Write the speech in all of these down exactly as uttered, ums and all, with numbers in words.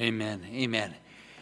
Amen. Amen.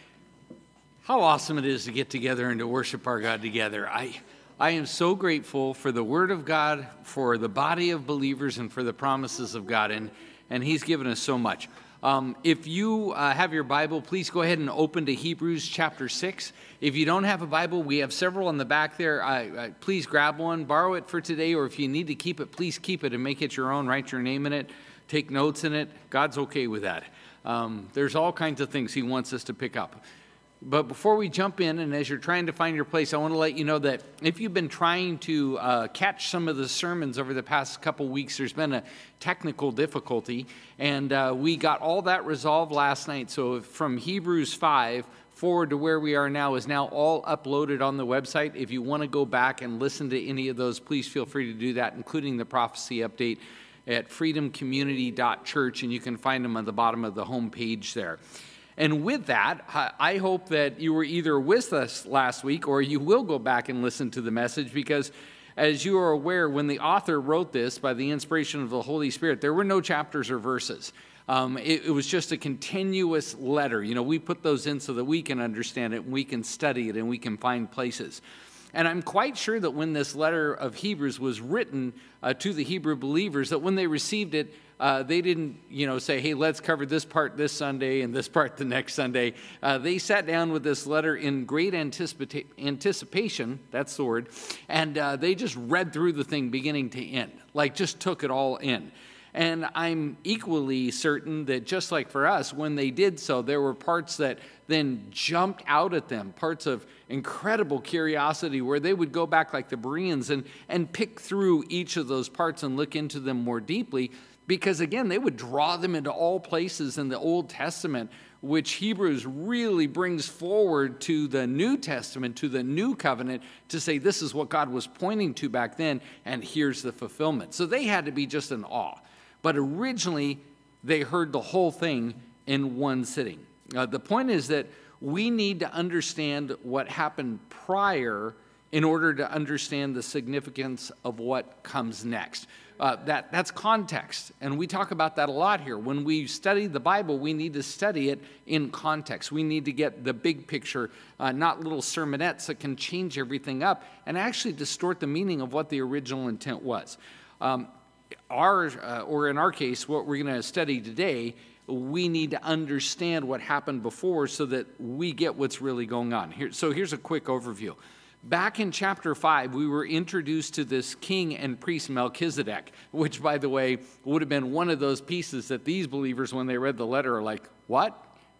How awesome it is to get together and to worship our God together. I I am so grateful for the Word of God, for the body of believers, and for the promises of God, and, and He's given us so much. Um, if you uh, have your Bible, please go ahead and open to Hebrews chapter six. If you don't have a Bible, we have several in the back there. I, I, please grab one, borrow it for today, or if you need to keep it, please keep it and make it your own. Write your name in it, take notes in it. God's okay with that. Um, there's all kinds of things He wants us to pick up. But before we jump in, and as you're trying to find your place, I want to let you know that if you've been trying to uh, catch some of the sermons over the past couple weeks, there's been a technical difficulty, and uh, we got all that resolved last night. So from Hebrews five forward to where we are now is now all uploaded on the website. If you want to go back and listen to any of those, please feel free to do that, including the prophecy update at freedom community dot church, and you can find them on the bottom of the home page there. And with that, I hope that you were either with us last week or you will go back and listen to the message, because as you are aware, when the author wrote this by the inspiration of the Holy Spirit, there were no chapters or verses. Um, it, it was just a continuous letter. You know, we put those in so that we can understand it and we can study it and we can find places. And I'm quite sure that when this letter of Hebrews was written uh, to the Hebrew believers, that when they received it, uh, they didn't, you know, say, hey, let's cover this part this Sunday and this part the next Sunday. Uh, they sat down with this letter in great anticipa- anticipation, that's the word, and uh, they just read through the thing beginning to end, like just took it all in. And I'm equally certain that just like for us, when they did so, there were parts that then jumped out at them, parts of incredible curiosity where they would go back like the Bereans and, and pick through each of those parts and look into them more deeply, because again, they would draw them into all places in the Old Testament, which Hebrews really brings forward to the New Testament, to the New Covenant, to say this is what God was pointing to back then, and here's the fulfillment. So they had to be just in awe. But originally, they heard the whole thing in one sitting. Uh, the point is that we need to understand what happened prior in order to understand the significance of what comes next. Uh, that, that's context, and we talk about that a lot here. When we study the Bible, we need to study it in context. We need to get the big picture, uh, not little sermonettes that can change everything up and actually distort the meaning of what the original intent was. Um, Our, uh, or in our case, what we're going to study today, we need to understand what happened before so that we get what's really going on. Here, so here's a quick overview. Back in chapter five, we were introduced to this king and priest Melchizedek, which, by the way, would have been one of those pieces that these believers, when they read the letter, are like, what?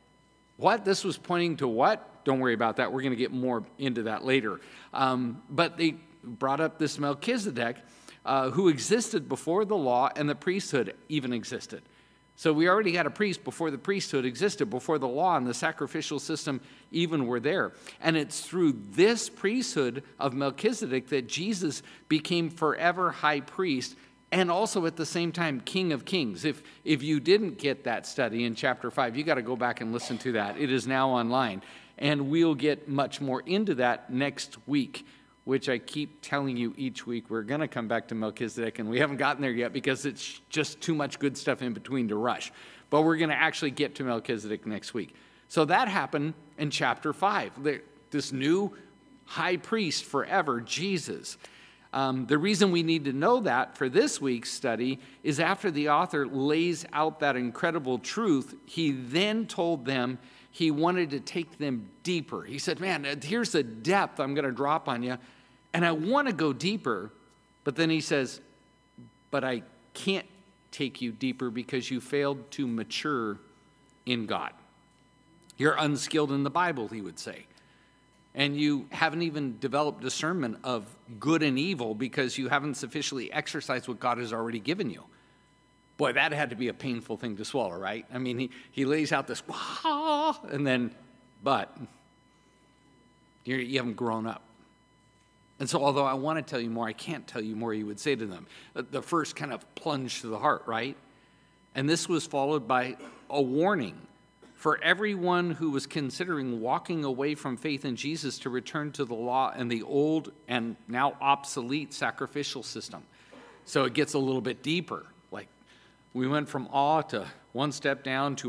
What? This was pointing to what? Don't worry about that. We're going to get more into that later. Um, but they brought up this Melchizedek, Uh, who existed before the law and the priesthood even existed. So we already had a priest before the priesthood existed, before the law and the sacrificial system even were there. And it's through this priesthood of Melchizedek that Jesus became forever high priest and also at the same time King of Kings. If, if you didn't get that study in chapter five, you got to go back and listen to that. It is now online. And we'll get much more into that next week, which I keep telling you each week, we're going to come back to Melchizedek, and we haven't gotten there yet because it's just too much good stuff in between to rush. But we're going to actually get to Melchizedek next week. So that happened in chapter five, this new high priest forever, Jesus. Um, the reason we need to know that for this week's study is after the author lays out that incredible truth, he then told them he wanted to take them deeper. He said, man, here's the depth I'm going to drop on you, and I want to go deeper. But then he says, but I can't take you deeper because you failed to mature in God. You're unskilled in the Bible, he would say. And you haven't even developed discernment of good and evil because you haven't sufficiently exercised what God has already given you. Boy, that had to be a painful thing to swallow, right? I mean, he, he lays out this, and then, but you're, you haven't grown up. And so although I want to tell you more, I can't tell you more, he would say to them. The first kind of plunge to the heart, right? And this was followed by a warning for everyone who was considering walking away from faith in Jesus to return to the law and the old and now obsolete sacrificial system. So it gets a little bit deeper. Like we went from awe to one step down to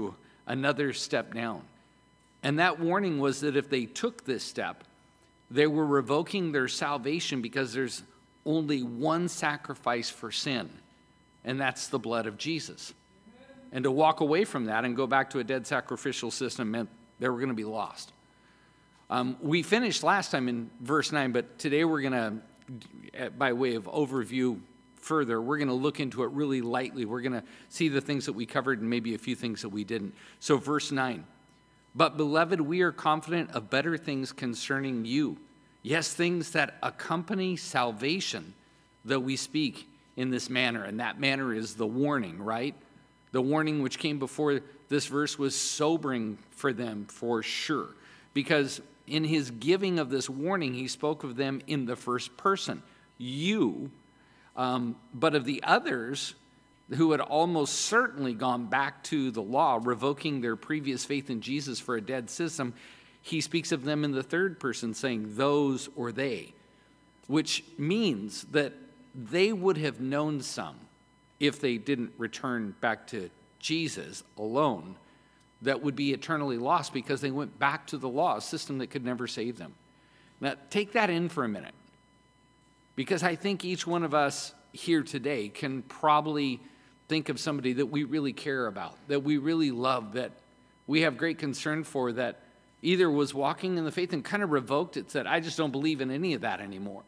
another step down. And that warning was that if they took this step, they were revoking their salvation because there's only one sacrifice for sin, and that's the blood of Jesus. And to walk away from that and go back to a dead sacrificial system meant they were going to be lost. Um, we finished last time in verse nine, but today we're going to, by way of overview further, we're going to look into it really lightly. We're going to see the things that we covered and maybe a few things that we didn't. So verse nine, but beloved, we are confident of better things concerning you. Yes, things that accompany salvation, though we speak in this manner. And that manner is the warning, right? The warning which came before this verse was sobering for them for sure. Because in his giving of this warning, he spoke of them in the first person, you. Um, but of the others who had almost certainly gone back to the law, revoking their previous faith in Jesus for a dead system, he speaks of them in the third person, saying those or they, which means that they would have known some if they didn't return back to Jesus alone, that would be eternally lost because they went back to the law, a system that could never save them. Now, take that in for a minute, because I think each one of us here today can probably think of somebody that we really care about, that we really love, that we have great concern for, that either was walking in the faith and kind of revoked it, said, I just don't believe in any of that anymore,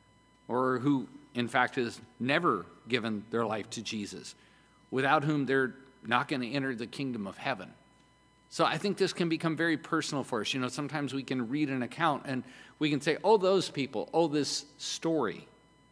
or who, in fact, has never given their life to Jesus, without whom they're not going to enter the kingdom of heaven. So I think this can become very personal for us. You know, sometimes we can read an account and we can say, oh, those people, oh, this story.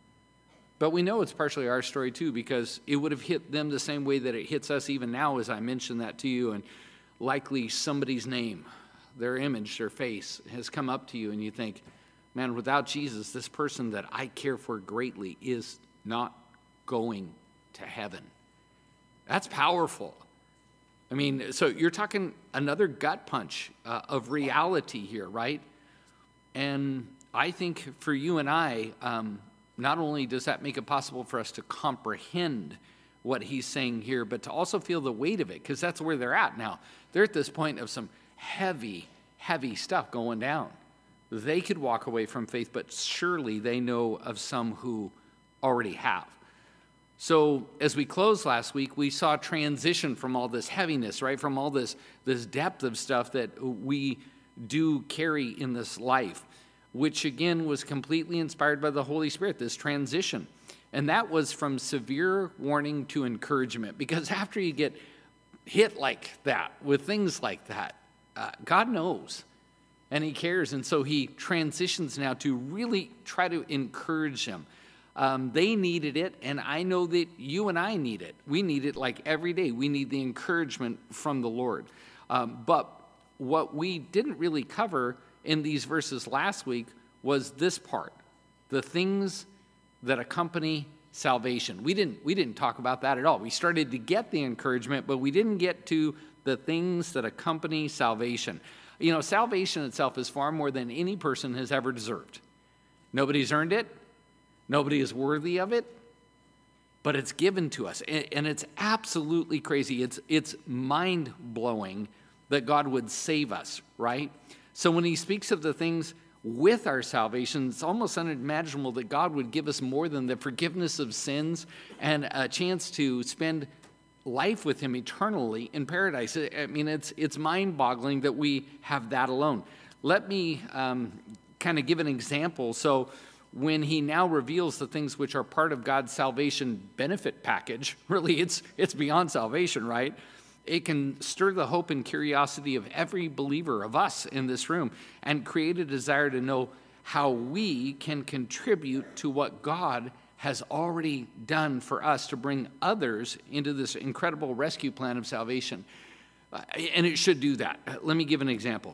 But we know it's partially our story too, because it would have hit them the same way that it hits us even now, as I mentioned that to you, and likely somebody's name, their image, their face has come up to you, and you think, man, without Jesus, this person that I care for greatly is not going to heaven. That's powerful. I mean, so you're talking another gut punch uh, of reality here, right? And I think for you and I, um, not only does that make it possible for us to comprehend what he's saying here, but to also feel the weight of it, because that's where they're at now. They're at this point of some heavy, heavy stuff going down. They could walk away from faith, but surely they know of some who already have. So as we closed last week, we saw transition from all this heaviness, right? From all this, this depth of stuff that we do carry in this life, which again was completely inspired by the Holy Spirit, this transition. And that was from severe warning to encouragement, because after you get hit like that, with things like that, uh, God knows and he cares. And so he transitions now to really try to encourage them. Um, they needed it, and I know that you and I need it. We need it like every day. We need the encouragement from the Lord. Um, but what we didn't really cover in these verses last week was this part, the things that accompany salvation. We didn't, we didn't talk about that at all. We started to get the encouragement, but we didn't get to the things that accompany salvation. You know, salvation itself is far more than any person has ever deserved. Nobody's earned it. Nobody is worthy of it, but it's given to us. And it's absolutely crazy. It's, it's mind-blowing that God would save us, right? So when he speaks of the things with our salvation, it's almost unimaginable that God would give us more than the forgiveness of sins and a chance to spend life with him eternally in paradise. I mean, it's, it's mind-boggling that we have that alone. Let me um, kind of give an example. So when he now reveals the things which are part of God's salvation benefit package, really it's it's beyond salvation, right? It can stir the hope and curiosity of every believer, of us in this room, and create a desire to know how we can contribute to what God has already done for us to bring others into this incredible rescue plan of salvation. Uh, and it should do that. Let me give an example.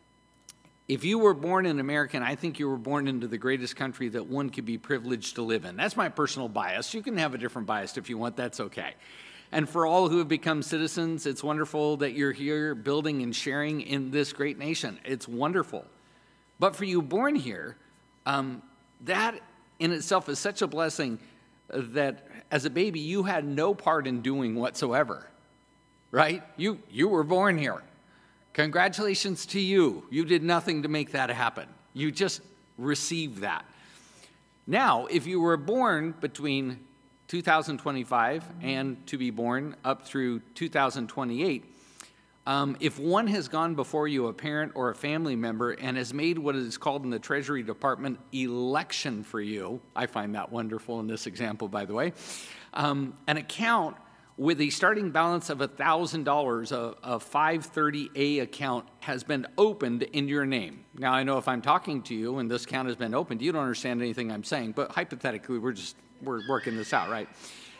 If you were born in America, and I think you were born into the greatest country that one could be privileged to live in. That's my personal bias. You can have a different bias if you want. That's okay. And for all who have become citizens, it's wonderful that you're here building and sharing in this great nation. It's wonderful. But for you born here, um, that in itself is such a blessing that as a baby, you had no part in doing whatsoever. right? You, you were born here. Congratulations to you. You did nothing to make that happen. You just received that. Now, if you were born between two thousand twenty-five and to be born up through two thousand twenty-eight, um, if one has gone before you, a parent or a family member, and has made what is called in the Treasury Department election for you, I find that wonderful in this example, by the way, um, an account with a starting balance of one thousand dollars, a, a five thirty A account has been opened in your name. Now, I know if I'm talking to you and this account has been opened, you don't understand anything I'm saying, but hypothetically, we're just, we're working this out, right?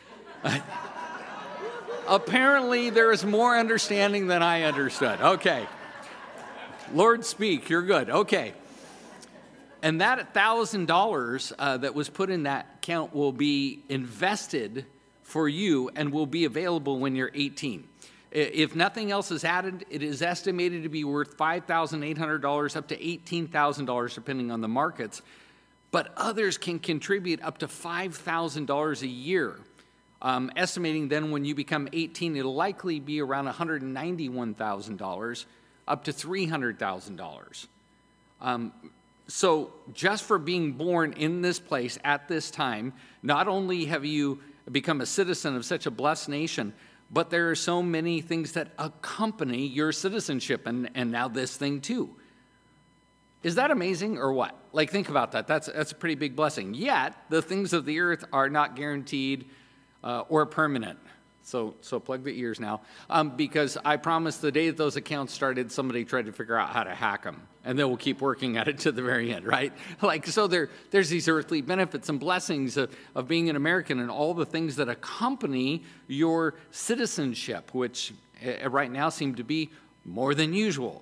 Apparently, there is more understanding than I understood. Okay. Lord, speak. You're good. Okay. And that one thousand dollars uh, that was put in that account will be invested for you and will be available when you're eighteen. If nothing else is added, it is estimated to be worth five thousand eight hundred dollars up to eighteen thousand dollars depending on the markets. But others can contribute up to five thousand dollars a year. Um, estimating then when you become eighteen, it'll likely be around one hundred ninety-one thousand dollars up to three hundred thousand dollars. Um, so just for being born in this place at this time, not only have you become a citizen of such a blessed nation, but there are so many things that accompany your citizenship, and, and now this thing too. Is that amazing or what? Like, think about that. That's, that's a pretty big blessing. Yet, the things of the earth are not guaranteed uh, or permanent. So, so plug the ears now, um, because I promise the day that those accounts started, somebody tried to figure out how to hack them, and then we'll keep working at it to the very end, right? Like, so there, there's these earthly benefits and blessings of, of being an American and all the things that accompany your citizenship, which uh, right now seem to be more than usual.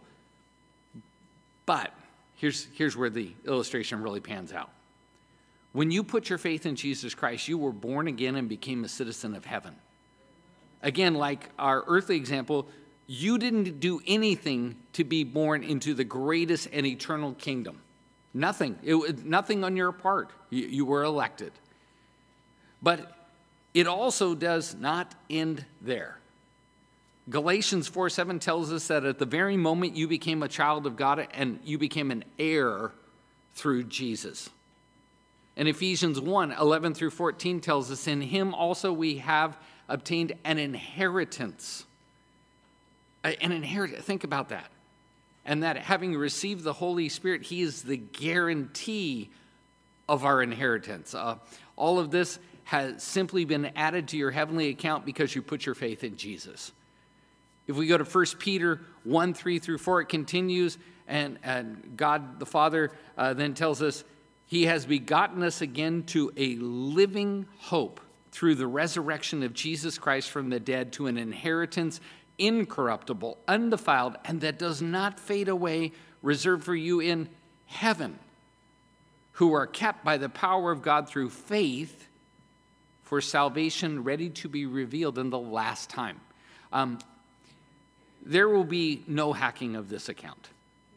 But here's, here's where the illustration really pans out. When you put your faith in Jesus Christ, you were born again and became a citizen of heaven. Again, like our earthly example, you didn't do anything to be born into the greatest and eternal kingdom. Nothing. It, nothing on your part. You, you were elected. But it also does not end there. Galatians four seven tells us that at the very moment you became a child of God and you became an heir through Jesus. And Ephesians one eleven through fourteen tells us, in him also we have obtained an inheritance. An inheritance, think about that. And that having received the Holy Spirit, he is the guarantee of our inheritance. Uh, all of this has simply been added to your heavenly account because you put your faith in Jesus. If we go to First Peter one, three through four, it continues, and, and God the Father uh, then tells us, he has begotten us again to a living hope through the resurrection of Jesus Christ from the dead, to an inheritance incorruptible, undefiled, and that does not fade away, reserved for you in heaven, who are kept by the power of God through faith for salvation ready to be revealed in the last time. Um, there will be no hacking of this account.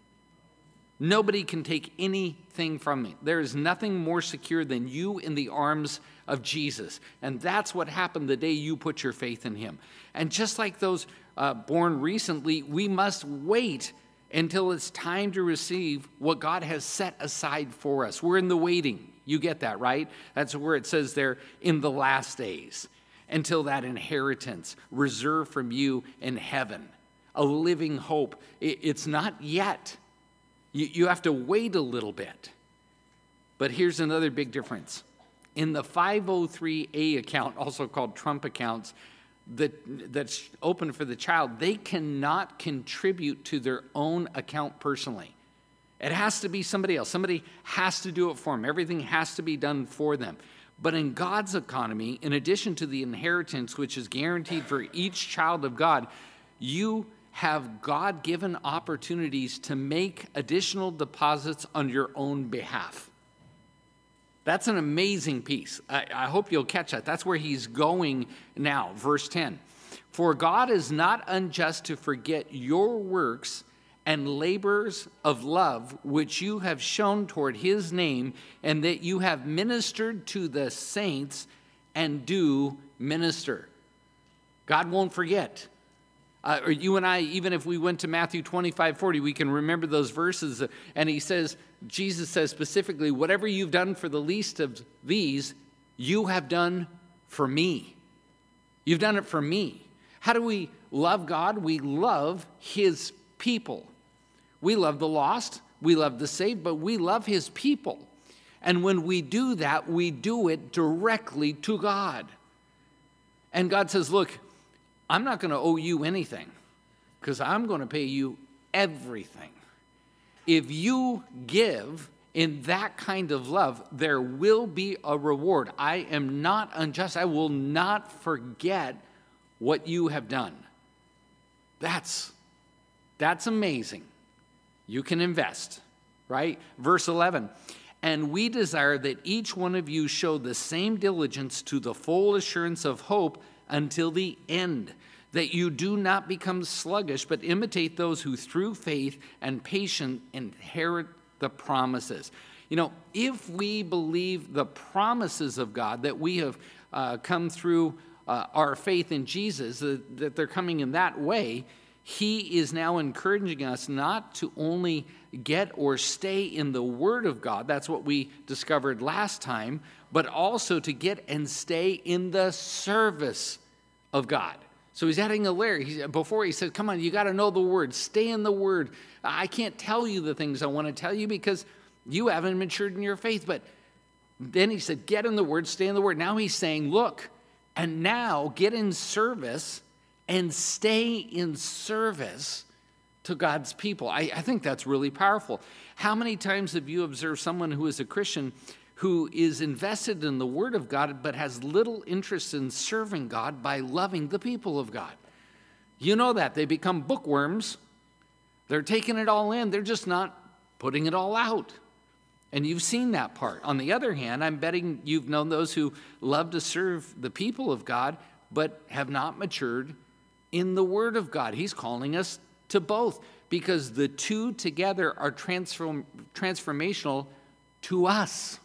Nobody can take anything from me. There is nothing more secure than you in the arms of Jesus. And that's what happened the day you put your faith in him. And just like those uh, born recently, we must wait until it's time to receive what God has set aside for us. We're in the waiting. You get that, right? That's where it says there, in the last days, until that inheritance reserved from you in heaven, a living hope. It's not yet. You have to wait a little bit. But here's another big difference. In the five oh three A account, also called Trump accounts, that, that's open for the child, they cannot contribute to their own account personally. It has to be somebody else. Somebody has to do it for them. Everything has to be done for them. But in God's economy, in addition to the inheritance, which is guaranteed for each child of God, you have God-given opportunities to make additional deposits on your own behalf. That's an amazing piece. I, I hope you'll catch that. That's where he's going now. Verse ten. For God is not unjust to forget your works and labors of love, which you have shown toward his name, and that you have ministered to the saints and do minister. God won't forget. Uh, or you and I, even if we went to Matthew twenty-five, forty, we can remember those verses. And he says, Jesus says specifically, whatever you've done for the least of these, you have done for me. You've done it for me. How do we love God? We love his people. We love the lost, we love the saved, but we love his people. And when we do that, we do it directly to God. And God says, look, I'm not going to owe you anything because I'm going to pay you everything. If you give in that kind of love, there will be a reward. I am not unjust. I will not forget what you have done. That's, that's amazing. You can invest, right? Verse eleven, and we desire that each one of you show the same diligence to the full assurance of hope until the end, that you do not become sluggish, but imitate those who through faith and patience inherit the promises. You know, if we believe the promises of God, that we have uh, come through uh, our faith in Jesus, uh, that they're coming in that way, he is now encouraging us not to only get or stay in the Word of God, that's what we discovered last time, but also to get and stay in the service of God. So he's adding a layer. He's, before he said, come on, you got to know the Word. Stay in the Word. I can't tell you the things I want to tell you because you haven't matured in your faith. But then he said, get in the Word, stay in the Word. Now he's saying, look, and now get in service and stay in service to God's people. I, I think that's really powerful. How many times have you observed someone who is a Christian who is invested in the Word of God but has little interest in serving God by loving the people of God? You know that. They become bookworms. They're taking it all in. They're just not putting it all out. And you've seen that part. On the other hand, I'm betting you've known those who love to serve the people of God but have not matured in the Word of God. He's calling us to both because the two together are transform, transformational to us.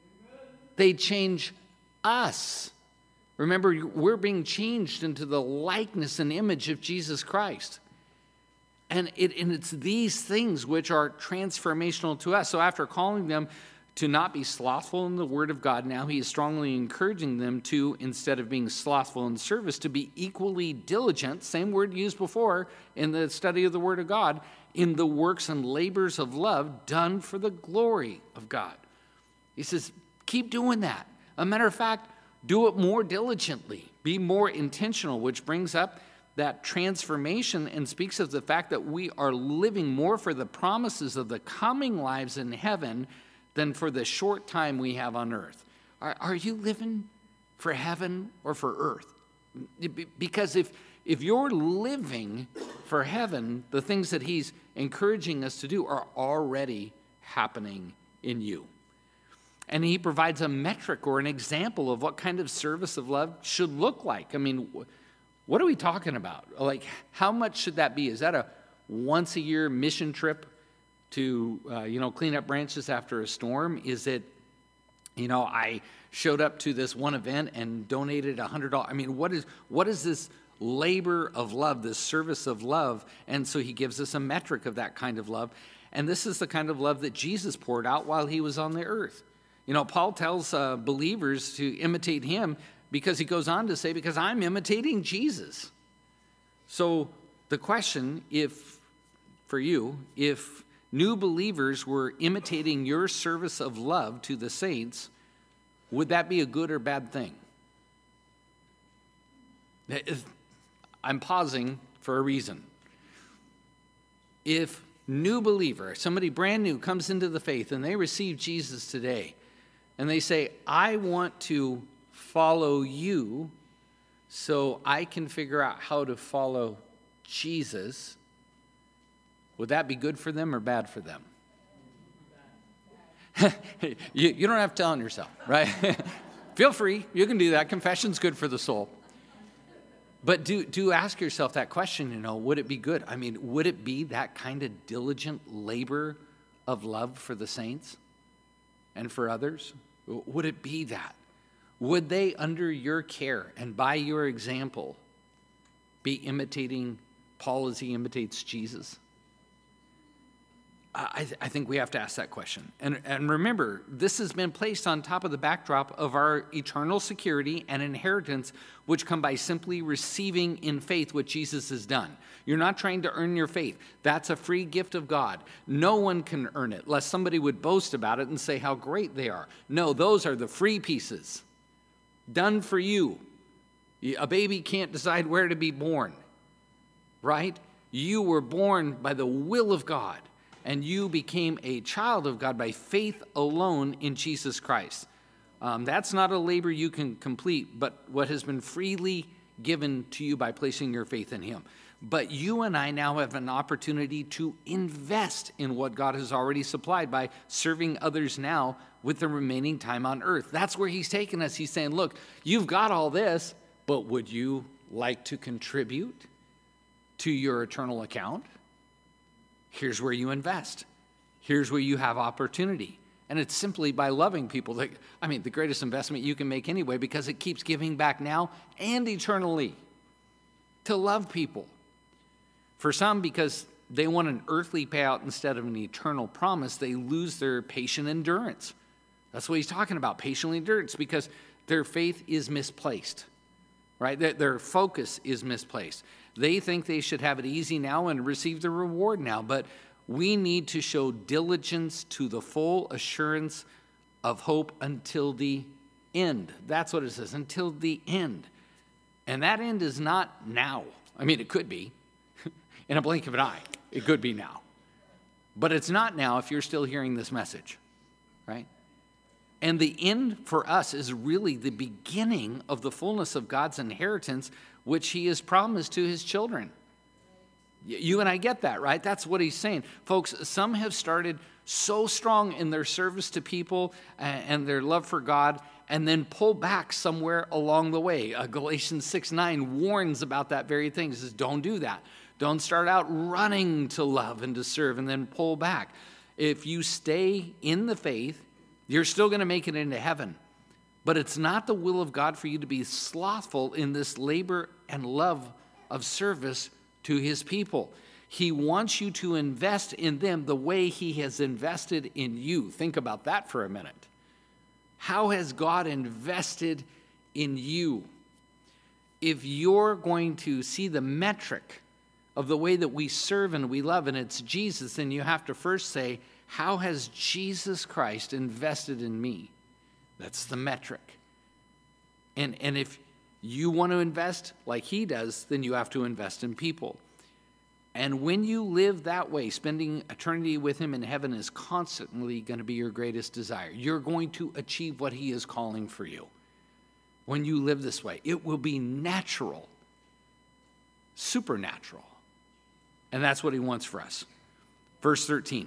They change us. Remember, we're being changed into the likeness and image of Jesus Christ. And, it, and it's these things which are transformational to us. So after calling them to not be slothful in the Word of God, now he is strongly encouraging them to, instead of being slothful in service, to be equally diligent, same word used before in the study of the Word of God, in the works and labors of love done for the glory of God. He says, keep doing that. A matter of fact, do it more diligently. Be more intentional, which brings up that transformation and speaks of the fact that we are living more for the promises of the coming lives in heaven than for the short time we have on earth. Are, are you living for heaven or for earth? Because if, if you're living for heaven, the things that he's encouraging us to do are already happening in you. And he provides a metric or an example of what kind of service of love should look like. I mean, what are we talking about? Like, how much should that be? Is that a once-a-year mission trip to, uh, you know, clean up branches after a storm? Is it, you know, I showed up to this one event and donated one hundred dollars? I mean, what is what is this labor of love, this service of love? And so he gives us a metric of that kind of love. And this is the kind of love that Jesus poured out while he was on the earth. You know, Paul tells uh, believers to imitate him because he goes on to say, because I'm imitating Jesus. So the question, if, for you, if new believers were imitating your service of love to the saints, would that be a good or bad thing? I'm pausing for a reason. If new believer, somebody brand new comes into the faith and they receive Jesus today, and they say, I want to follow you so I can figure out how to follow Jesus, would that be good for them or bad for them? you, you don't have to tell on yourself, right? Feel free. You can do that. Confession's good for the soul. But do, do ask yourself that question, you know, would it be good? I mean, would it be that kind of diligent labor of love for the saints and for others? Would it be that? Would they, under your care and by your example, be imitating Paul as he imitates Jesus? I, th- I think we have to ask that question. And, and remember, this has been placed on top of the backdrop of our eternal security and inheritance, which come by simply receiving in faith what Jesus has done. You're not trying to earn your faith. That's a free gift of God. No one can earn it, lest somebody would boast about it and say how great they are. No, those are the free pieces, done for you. A baby can't decide where to be born, right? You were born by the will of God. And you became a child of God by faith alone in Jesus Christ. Um, that's not a labor you can complete, but what has been freely given to you by placing your faith in him. But you and I now have an opportunity to invest in what God has already supplied by serving others now with the remaining time on earth. That's where he's taking us. He's saying, look, you've got all this, but would you like to contribute to your eternal account? Here's where you invest. Here's where you have opportunity. And it's simply by loving people. That, I mean, the greatest investment you can make anyway, because it keeps giving back now and eternally. To love people. For some, because they want an earthly payout instead of an eternal promise, they lose their patient endurance. That's what he's talking about, patient endurance, because their faith is misplaced, right? Their, their focus is misplaced. They think they should have it easy now and receive the reward now, but we need to show diligence to the full assurance of hope until the end. That's what it says, until the end. And that end is not now. I mean, it could be. In a blink of an eye, it could be now. But it's not now if you're still hearing this message, right? And the end for us is really the beginning of the fullness of God's inheritance, which he has promised to his children. You and I get that, right? That's what he's saying. Folks, some have started so strong in their service to people and their love for God, and then pull back somewhere along the way. Uh, Galatians six nine warns about that very thing. It says, don't do that. Don't start out running to love and to serve and then pull back. If you stay in the faith, you're still going to make it into heaven. But it's not the will of God for you to be slothful in this labor and love of service to his people. He wants you to invest in them the way he has invested in you. Think about that for a minute. How has God invested in you? If you're going to see the metric of the way that we serve and we love, and it's Jesus, then you have to first say, how has Jesus Christ invested in me? That's the metric. And, and if you want to invest like he does, then you have to invest in people. And when you live that way, spending eternity with him in heaven is constantly going to be your greatest desire. You're going to achieve what he is calling for you. When you live this way, it will be natural, supernatural. And that's what he wants for us. Verse thirteen.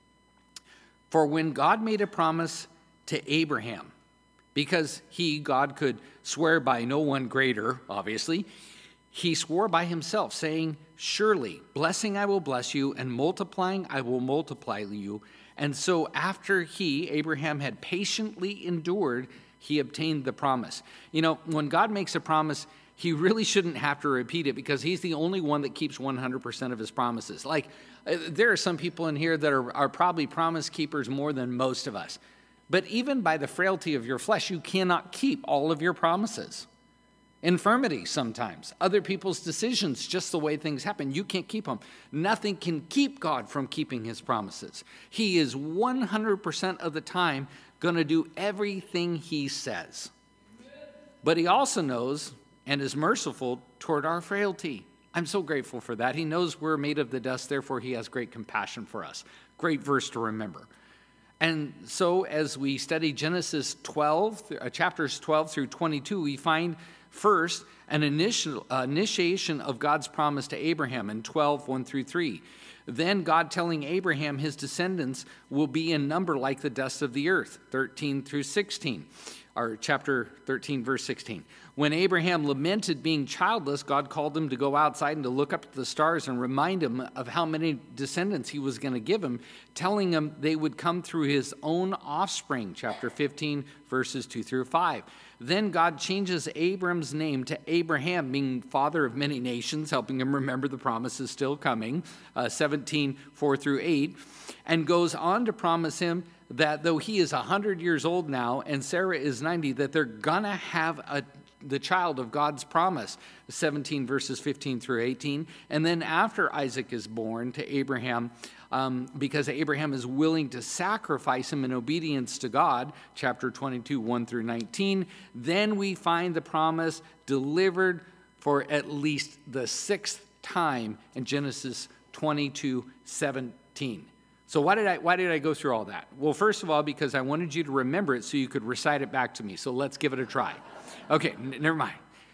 For when God made a promise to Abraham, because he, God, could swear by no one greater, obviously, he swore by himself, saying, surely, blessing I will bless you, and multiplying I will multiply you. And so after he, Abraham, had patiently endured, he obtained the promise. You know, when God makes a promise, he really shouldn't have to repeat it, because he's the only one that keeps one hundred percent of his promises. Like, there are some people in here that are, are probably promise keepers more than most of us. But even by the frailty of your flesh, you cannot keep all of your promises. Infirmity sometimes, other people's decisions, just the way things happen, you can't keep them. Nothing can keep God from keeping his promises. He is one hundred percent of the time going to do everything he says. But he also knows and is merciful toward our frailty. I'm so grateful for that. He knows we're made of the dust, therefore he has great compassion for us. Great verse to remember. And so as we study Genesis twelve, uh, chapters twelve through twenty-two, we find first an initial, uh, initiation of God's promise to Abraham in twelve, one through three. Then God telling Abraham his descendants will be in number like the dust of the earth, thirteen through sixteen. or chapter thirteen, verse sixteen. When Abraham lamented being childless, God called him to go outside and to look up at the stars and remind him of how many descendants he was going to give him, telling him they would come through his own offspring, chapter fifteen, verses two through five. Then God changes Abram's name to Abraham, meaning father of many nations, helping him remember the promises still coming, uh, seventeen, four through eight, and goes on to promise him that though he is one hundred years old now and Sarah is ninety, that they're going to have a the child of God's promise, seventeen verses fifteen through eighteen. And then after Isaac is born to Abraham, um, because Abraham is willing to sacrifice him in obedience to God, chapter twenty-two, one through nineteen, then we find the promise delivered for at least the sixth time in Genesis twenty-two, seventeen. So why did I why did I go through all that? Well, first of all, because I wanted you to remember it so you could recite it back to me. So let's give it a try. Okay, n- never mind.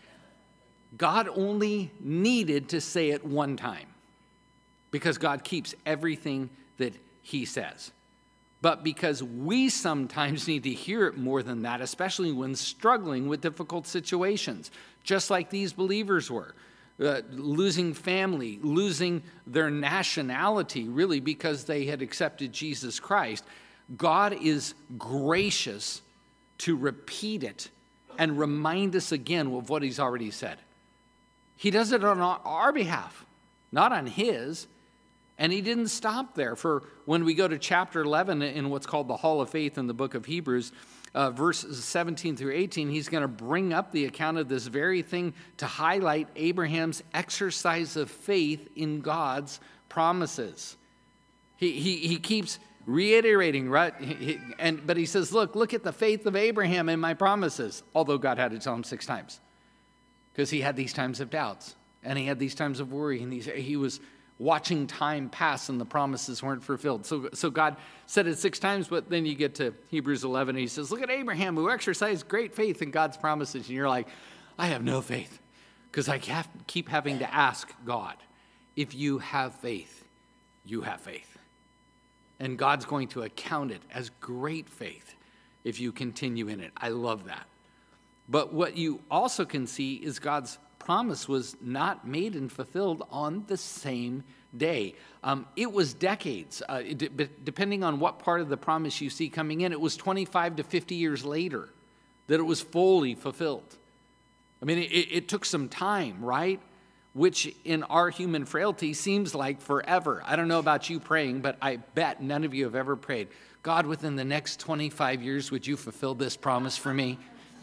God only needed to say it one time because God keeps everything that he says. But because we sometimes need to hear it more than that, especially when struggling with difficult situations, just like these believers were. Uh, losing family, losing their nationality, really, because they had accepted Jesus Christ. God is gracious to repeat it and remind us again of what he's already said. He does it on our behalf, not on his. And he didn't stop there. For when we go to chapter eleven in what's called the Hall of Faith in the book of Hebrews, uh, verses seventeen through eighteen, he's going to bring up the account of this very thing to highlight Abraham's exercise of faith in God's promises. He, he, he keeps reiterating, right? He, and, but he says, look, look at the faith of Abraham in my promises. Although God had to tell him six times. Because he had these times of doubts. And he had these times of worry. And these, he was watching time pass and the promises weren't fulfilled. So, so God said it six times, but then you get to Hebrews eleven and he says, look at Abraham who exercised great faith in God's promises. And you're like, I have no faith. Because I have, keep having to ask God, if you have faith, you have faith. And God's going to account it as great faith if you continue in it. I love that. But what you also can see is God's promise was not made and fulfilled on the same day. Um, it was decades. Uh, it, depending on what part of the promise you see coming in, it was twenty-five to fifty years later that it was fully fulfilled. I mean, it, it took some time, right? Which in our human frailty seems like forever. I don't know about you praying, but I bet none of you have ever prayed, God, within the next twenty-five years, would you fulfill this promise for me?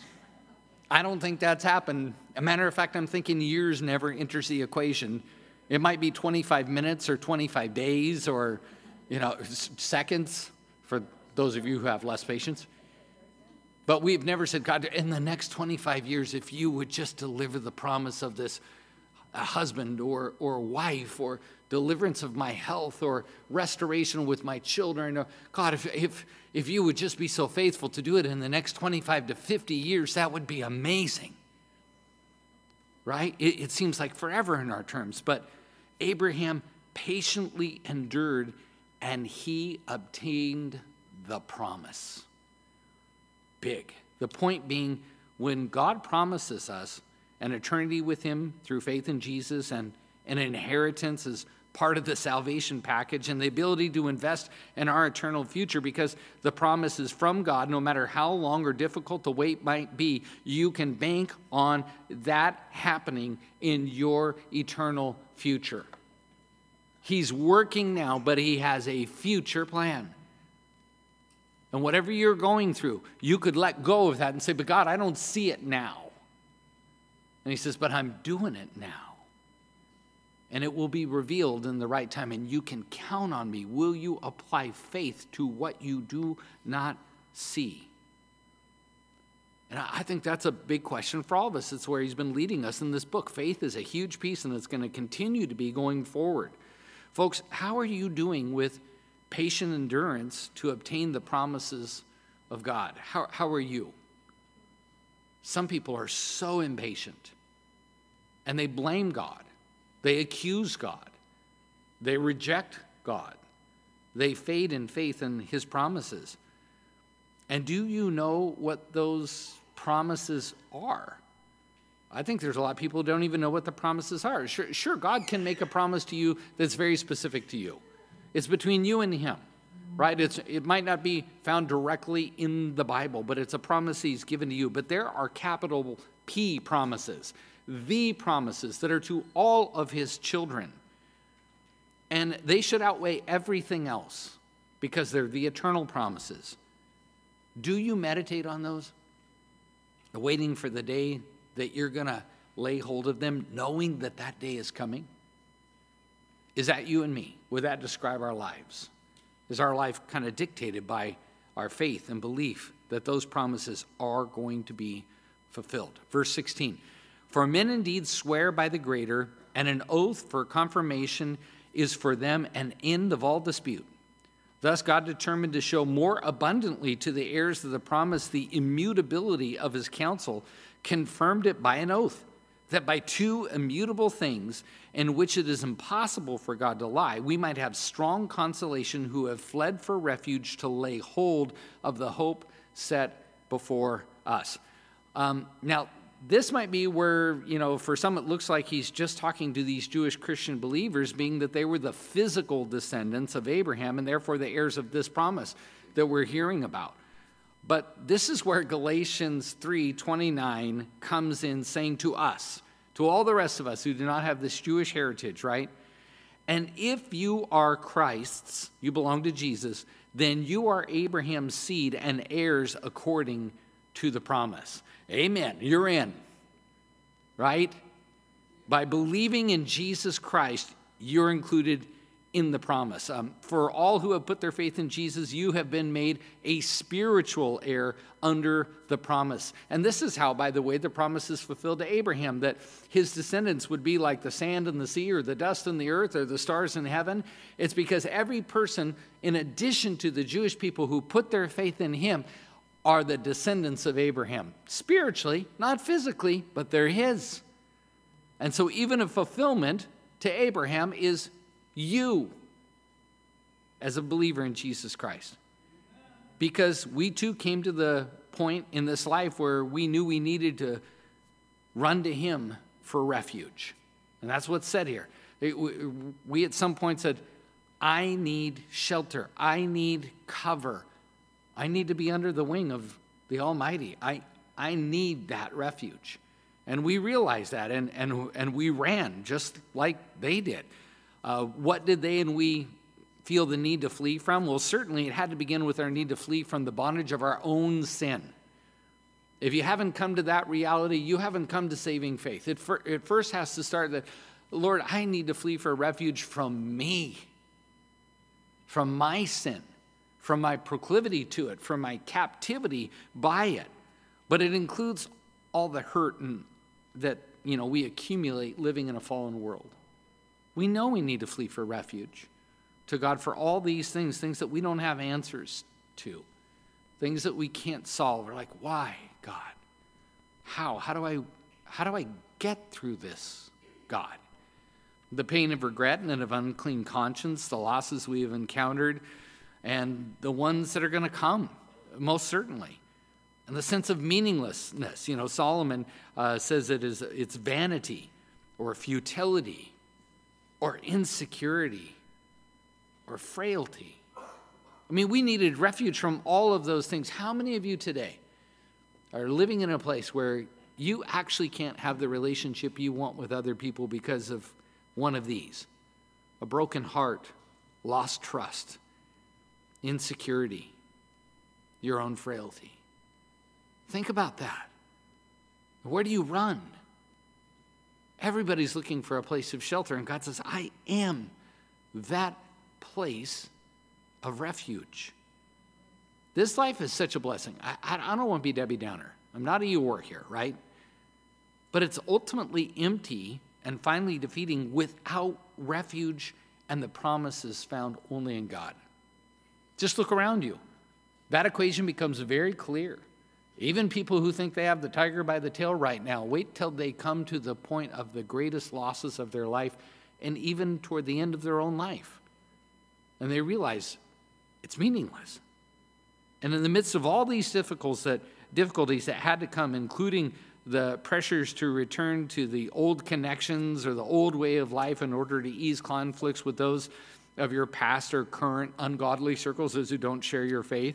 I don't think that's happened. A matter of fact, I'm thinking years never enters the equation. It might be twenty-five minutes or twenty-five days or, you know, seconds for those of you who have less patience. But we've never said, God, in the next twenty-five years, if you would just deliver the promise of this husband or, or wife or deliverance of my health or restoration with my children. Or, God, if, if, if you would just be so faithful to do it in the next twenty-five to fifty years, that would be amazing. Right? It, it seems like forever in our terms, but Abraham patiently endured and he obtained the promise. Big. The point being, when God promises us an eternity with him through faith in Jesus and an inheritance as part of the salvation package and the ability to invest in our eternal future because the promise is from God, no matter how long or difficult the wait might be, you can bank on that happening in your eternal future. He's working now, but he has a future plan. And whatever you're going through, you could let go of that and say, but God, I don't see it now. And he says, but I'm doing it now. And it will be revealed in the right time. And you can count on me. Will you apply faith to what you do not see? And I think that's a big question for all of us. It's where he's been leading us in this book. Faith is a huge piece, and it's going to continue to be going forward. Folks, how are you doing with patient endurance to obtain the promises of God? How, how are you? Some people are so impatient, and they blame God. They accuse God. They reject God. They fade in faith in his promises. And do you know what those promises are? I think there's a lot of people who don't even know what the promises are. Sure, sure, God can make a promise to you that's very specific to you. It's between you and him, right? It's, it might not be found directly in the Bible, but it's a promise he's given to you. But there are capital P promises, the promises that are to all of his children. And they should outweigh everything else because they're the eternal promises. Do you meditate on those? Waiting for the day that you're going to lay hold of them, knowing that that day is coming? Is that you and me? Would that describe our lives? Is our life kind of dictated by our faith and belief that those promises are going to be fulfilled? Verse sixteen, for men indeed swear by the greater, and an oath for confirmation is for them an end of all dispute. Thus God determined to show more abundantly to the heirs of the promise the immutability of his counsel, confirmed it by an oath, that by two immutable things in which it is impossible for God to lie, we might have strong consolation who have fled for refuge to lay hold of the hope set before us. Um, now, this might be where, you know, for some it looks like he's just talking to these Jewish Christian believers, being that they were the physical descendants of Abraham and therefore the heirs of this promise that we're hearing about. But this is where Galatians three twenty-nine comes in, saying to us, to all the rest of us who do not have this Jewish heritage, right? And if you are Christ's, you belong to Jesus, then you are Abraham's seed and heirs according to the promise. Amen. You're in, right? By believing in Jesus Christ, you're included in the promise. Um, for all who have put their faith in Jesus, you have been made a spiritual heir under the promise. And this is how, by the way, the promise is fulfilled to Abraham, that his descendants would be like the sand in the sea or the dust in the earth or the stars in heaven. It's because every person, in addition to the Jewish people who put their faith in him, are the descendants of Abraham. Spiritually, not physically, but they're his. And so even a fulfillment to Abraham is you as a believer in Jesus Christ. Because we too came to the point in this life where we knew we needed to run to him for refuge. And that's what's said here. We at some point said, I need shelter. I need cover. I need to be under the wing of the Almighty. I, I need that refuge. And we realized that, and, and, and we ran just like they did. Uh, what did they and we feel the need to flee from? Well, certainly it had to begin with our need to flee from the bondage of our own sin. If you haven't come to that reality, you haven't come to saving faith. It, fir- it first has to start that, Lord, I need to flee for refuge from me, from my sin, from my proclivity to it, from my captivity by it. But it includes all the hurt and, that you know we accumulate living in a fallen world. We know we need to flee for refuge to God for all these things, things that we don't have answers to, things that we can't solve. We're like, why, God? How? How do I, how do I get through this, God? The pain of regret and of unclean conscience, the losses we have encountered, and the ones that are going to come, most certainly. And the sense of meaninglessness. You know, Solomon uh, says it is it's vanity or futility or insecurity or frailty. I mean, we needed refuge from all of those things. How many of you today are living in a place where you actually can't have the relationship you want with other people because of one of these? A broken heart, lost trust, insecurity, your own frailty. Think about that. Where do you run? Everybody's looking for a place of shelter, and God says, I am that place of refuge. This life is such a blessing. I, I, I don't want to be Debbie Downer. I'm not a Eeyore here, right? But it's ultimately empty and finally defeating without refuge and the promises found only in God. Just look around you. That equation becomes very clear. Even people who think they have the tiger by the tail right now, wait till they come to the point of the greatest losses of their life and even toward the end of their own life. And they realize it's meaningless. And in the midst of all these difficulties that, difficulties that had to come, including the pressures to return to the old connections or the old way of life in order to ease conflicts with those of your past or current ungodly circles, those who don't share your faith,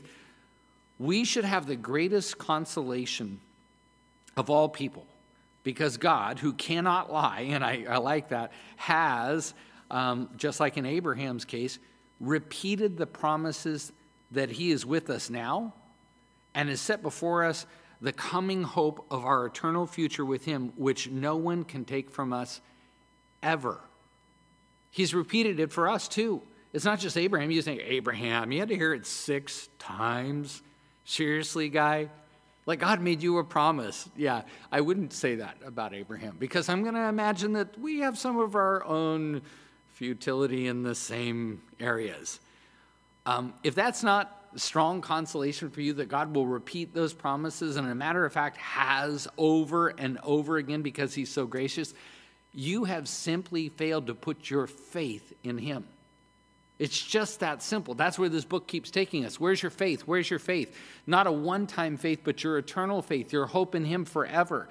we should have the greatest consolation of all people, because God, who cannot lie, and I, I like that, has, um, just like in Abraham's case, repeated the promises that he is with us now and has set before us the coming hope of our eternal future with him, which no one can take from us ever. He's repeated it for us too. It's not just Abraham. You think, Abraham, you had to hear it six times? Seriously, guy? Like, God made you a promise. Yeah, I wouldn't say that about Abraham, because I'm going to imagine that we have some of our own futility in the same areas. Um, if that's not strong consolation for you, that God will repeat those promises, and a matter of fact has over and over again because he's so gracious, you have simply failed to put your faith in him. It's just that simple. That's where this book keeps taking us. Where's your faith? Where's your faith? Not a one-time faith, but your eternal faith, your hope in him forever.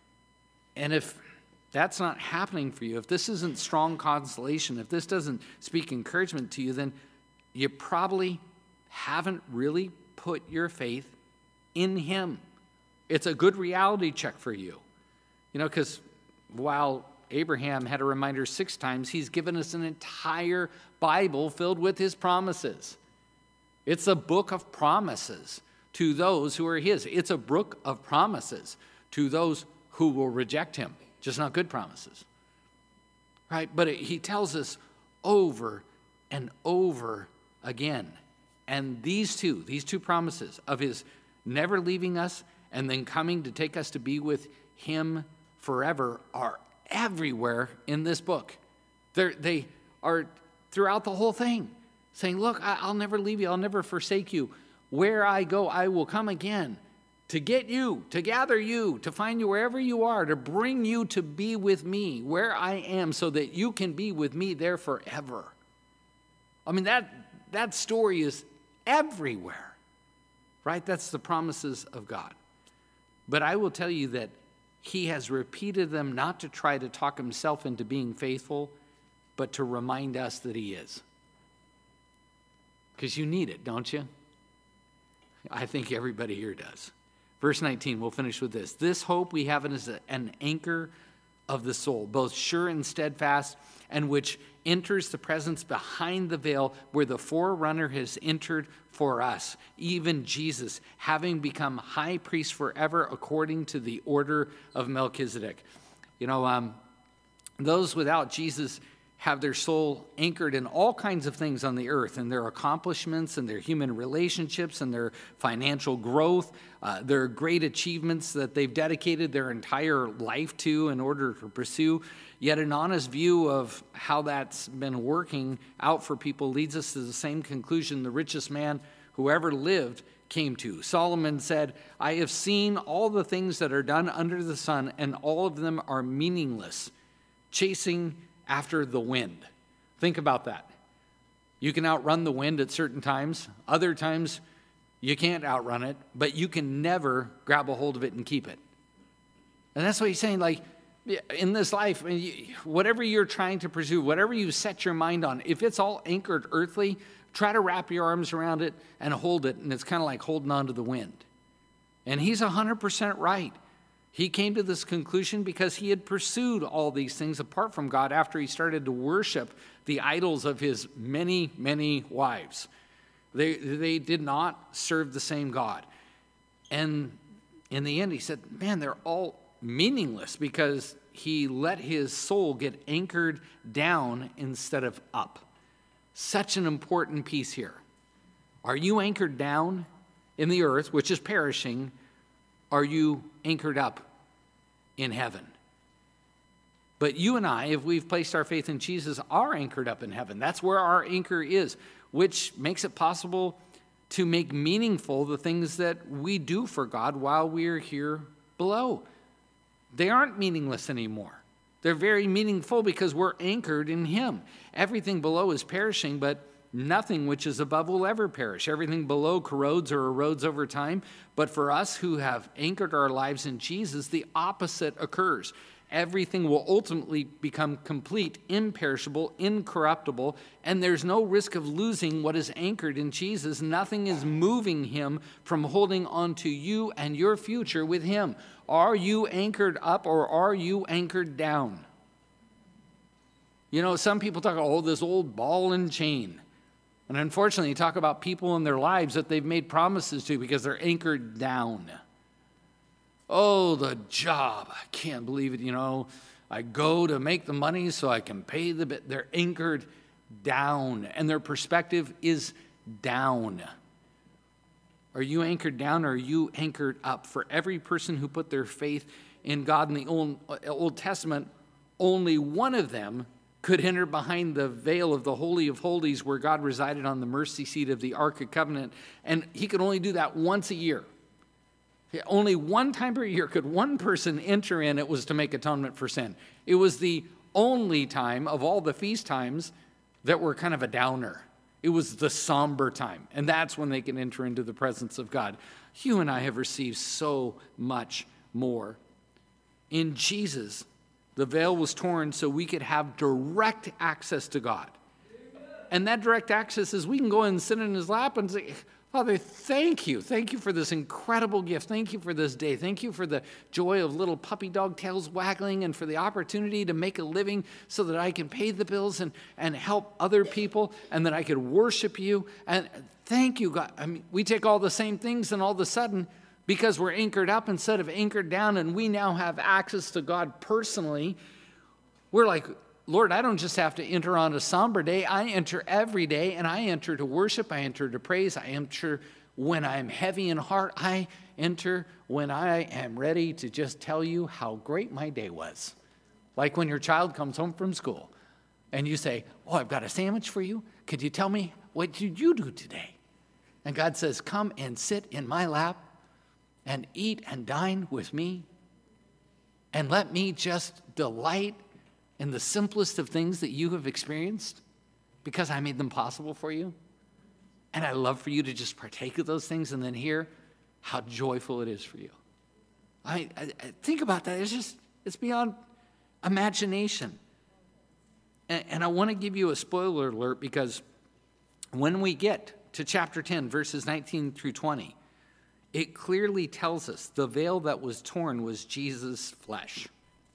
And if that's not happening for you, if this isn't strong consolation, if this doesn't speak encouragement to you, then you probably haven't really put your faith in him. It's a good reality check for you. You know, because while Abraham had a reminder six times, he's given us an entire Bible filled with his promises. It's a book of promises to those who are his. It's a book of promises to those who will reject him, just not good promises. Right? But it, he tells us over and over again. And these two, these two promises of his never leaving us and then coming to take us to be with him forever are everywhere in this book. They're, they are throughout the whole thing, saying, look, I, I'll never leave you. I'll never forsake you. Where I go, I will come again to get you, to gather you, to find you wherever you are, to bring you to be with me where I am so that you can be with me there forever. I mean, that, that story is everywhere, right? That's the promises of God. But I will tell you that he has repeated them not to try to talk himself into being faithful, but to remind us that he is. Because you need it, don't you? I think everybody here does. Verse nineteen, we'll finish with this. This hope we have is an anchor of the soul, both sure and steadfast, and which enters the presence behind the veil where the forerunner has entered for us, even Jesus, having become high priest forever according to the order of Melchizedek. You know, um, those without Jesus have their soul anchored in all kinds of things on the earth, and their accomplishments and their human relationships and their financial growth, uh, their great achievements that they've dedicated their entire life to in order to pursue. Yet an honest view of how that's been working out for people leads us to the same conclusion the richest man who ever lived came to. Solomon said, I have seen all the things that are done under the sun, and all of them are meaningless, chasing after the wind. Think about that. You can outrun the wind at certain times. Other times, you can't outrun it, but you can never grab a hold of it and keep it. And that's what he's saying, like, in this life, whatever you're trying to pursue, whatever you set your mind on, if it's all anchored earthly, try to wrap your arms around it and hold it, and it's kind of like holding on to the wind. And he's one hundred percent right. He came to this conclusion because he had pursued all these things apart from God after he started to worship the idols of his many, many wives. They, they did not serve the same God. And in the end, he said, man, they're all meaningless, because he let his soul get anchored down instead of up. Such an important piece here. Are you anchored down in the earth, which is perishing? Are you anchored up in heaven? But you and I, if we've placed our faith in Jesus, are anchored up in heaven. That's where our anchor is, which makes it possible to make meaningful the things that we do for God while we're here below. They aren't meaningless anymore. They're very meaningful because we're anchored in him. Everything below is perishing, but Nothing which is above will ever perish. Everything below corrodes or erodes over time. But for us who have anchored our lives in Jesus, the opposite occurs. Everything will ultimately become complete, imperishable, incorruptible, and there's no risk of losing what is anchored in Jesus. Nothing is moving him from holding on to you and your future with him. Are you anchored up or are you anchored down? You know, some people talk about, oh, this old ball and chain. And unfortunately, you talk about people in their lives that they've made promises to because they're anchored down. Oh, the job. I can't believe it. You know, I go to make the money so I can pay the bit. They're anchored down, and their perspective is down. Are you anchored down or are you anchored up? For every person who put their faith in God in the Old, Old Testament, only one of them could enter behind the veil of the Holy of Holies where God resided on the mercy seat of the Ark of Covenant, and he could only do that once a year. Only one time per year could one person enter in. It was to make atonement for sin. It was the only time of all the feast times that were kind of a downer. It was the somber time, and that's when they can enter into the presence of God. You and I have received so much more. In Jesus, the veil was torn so we could have direct access to God. And that direct access is we can go and sit in his lap and say, Father, thank you. Thank you for this incredible gift. Thank you for this day. Thank you for the joy of little puppy dog tails waggling and for the opportunity to make a living so that I can pay the bills and, and help other people and that I could worship you. And thank you, God. I mean, we take all the same things and all of a sudden, because we're anchored up instead of anchored down and we now have access to God personally, we're like, Lord, I don't just have to enter on a somber day. I enter every day, and I enter to worship. I enter to praise. I enter when I'm heavy in heart. I enter when I am ready to just tell you how great my day was. Like when your child comes home from school and you say, oh, I've got a sandwich for you. Could you tell me, what did you do today? And God says, come and sit in my lap and eat and dine with me, and let me just delight in the simplest of things that you have experienced because I made them possible for you. And I love for you to just partake of those things and then hear how joyful it is for you. I, I, I think about that. It's just, it's beyond imagination. And, and I want to give you a spoiler alert because when we get to chapter ten, verses nineteen through twenty, it clearly tells us the veil that was torn was Jesus' flesh.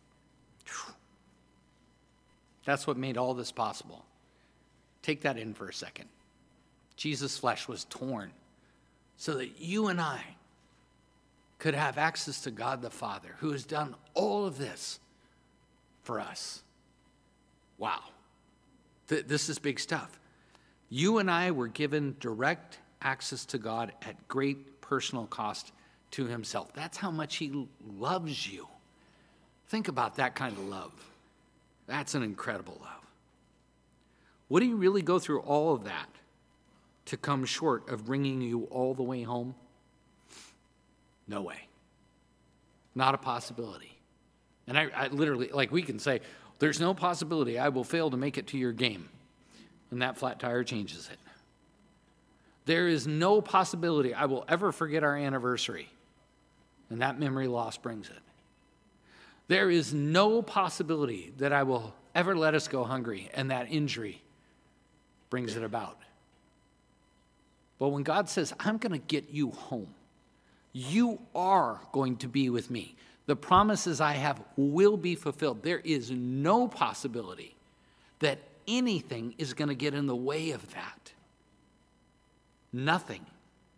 That's what made all this possible. Take that in for a second. Jesus' flesh was torn so that you and I could have access to God the Father, who has done all of this for us. Wow. Th- this is big stuff. You and I were given direct access to God at great personal cost to himself. That's how much he loves you. Think about that kind of love. That's an incredible love. Would he really go through all of that to come short of bringing you all the way home? No way. Not a possibility. And I, I literally, like we can say, there's no possibility I will fail to make it to your game. And that flat tire changes it. There is no possibility I will ever forget our anniversary. And that memory loss brings it. There is no possibility that I will ever let us go hungry, and that injury brings it about. But when God says, I'm going to get you home, you are going to be with me. The promises I have will be fulfilled. There is no possibility that anything is going to get in the way of that. Nothing.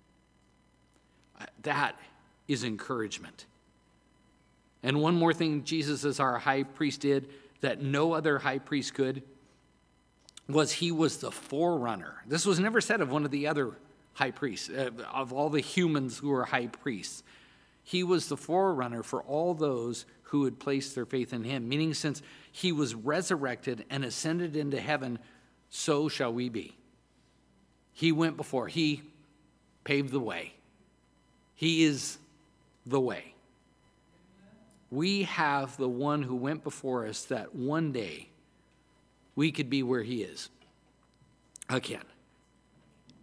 That is encouragement. And one more thing Jesus as our high priest did that no other high priest could was he was the forerunner. This was never said of one of the other high priests, uh, of all the humans who were high priests. He was the forerunner for all those who would place their faith in him, meaning since he was resurrected and ascended into heaven, so shall we be. He went before. He paved the way. He is the way. We have the one who went before us that one day we could be where he is again.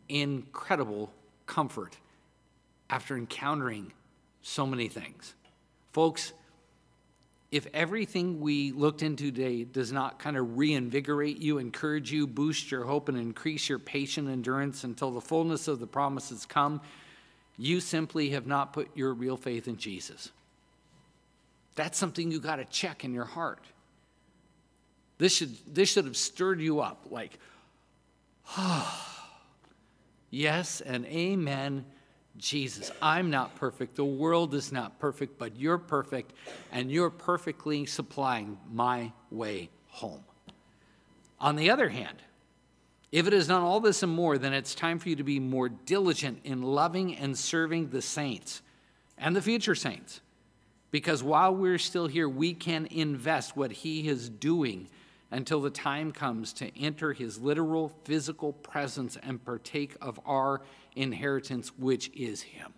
incredible comfort after encountering so many things. Folks, if everything we looked into today does not kind of reinvigorate you, encourage you, boost your hope, and increase your patient endurance until the fullness of the promises come, you simply have not put your real faith in Jesus. That's something you got to check in your heart. This should, this should have stirred you up like, oh, yes and amen, Jesus. I'm not perfect. The world is not perfect, but you're perfect, and you're perfectly supplying my way home. On the other hand, if it has done all this and more, then it's time for you to be more diligent in loving and serving the saints and the future saints. Because while we're still here, we can invest what he is doing until the time comes to enter his literal physical presence and partake of our inheritance, which is him.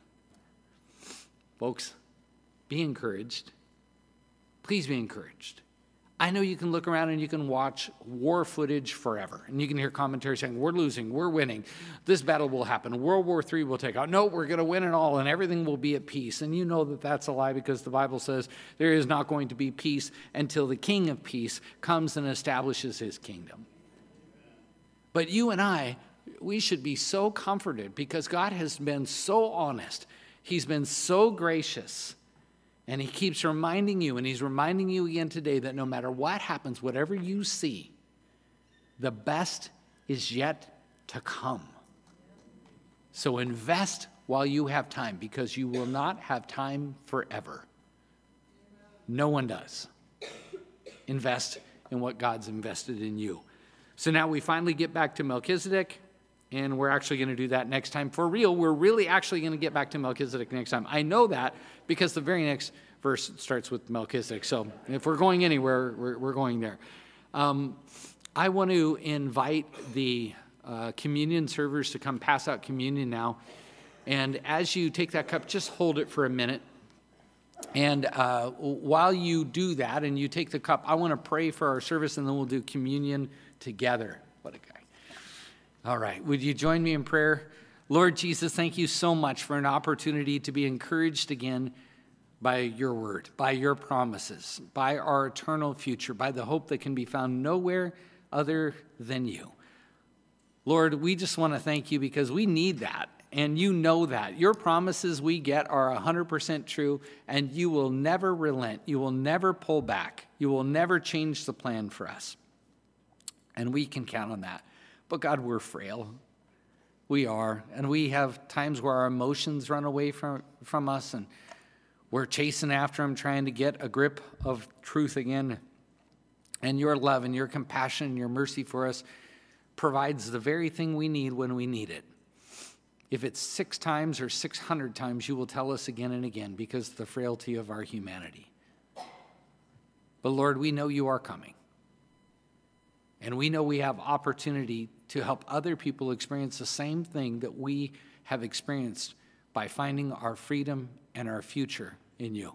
Folks, be encouraged. Please be encouraged. I know you can look around and you can watch war footage forever, and you can hear commentary saying, we're losing, we're winning, this battle will happen, World War Three will take out, no, we're going to win it all, and everything will be at peace. And you know that that's a lie, because the Bible says there is not going to be peace until the King of Peace comes and establishes his kingdom. But you and I, we should be so comforted, because God has been so honest. He's been so gracious. And he keeps reminding you, and he's reminding you again today, that no matter what happens, whatever you see, the best is yet to come. So invest while you have time, because you will not have time forever. No one does. Invest in what God's invested in you. So now we finally get back to Melchizedek, and we're actually going to do that next time. For real, we're really actually going to get back to Melchizedek next time. I know that because the very next verse starts with Melchizedek. So if we're going anywhere, we're, we're going there. Um, I want to invite the uh, communion servers to come pass out communion now. And as you take that cup, just hold it for a minute. And uh, while you do that and you take the cup, I want to pray for our service, and then we'll do communion together. What a guy. All right, would you join me in prayer? Lord Jesus, thank you so much for an opportunity to be encouraged again by your word, by your promises, by our eternal future, by the hope that can be found nowhere other than you. Lord, we just want to thank you because we need that, and you know that. Your promises we get are one hundred percent true, and you will never relent. You will never pull back. You will never change the plan for us, and we can count on that. But God, we're frail. We are. And we have times where our emotions run away from, from us, and we're chasing after them, trying to get a grip of truth again. And your love and your compassion and your mercy for us provides the very thing we need when we need it. If it's six times or six hundred times, you will tell us again and again, because of the frailty of our humanity. But Lord, we know you are coming. And we know we have opportunity to help other people experience the same thing that we have experienced by finding our freedom and our future in you.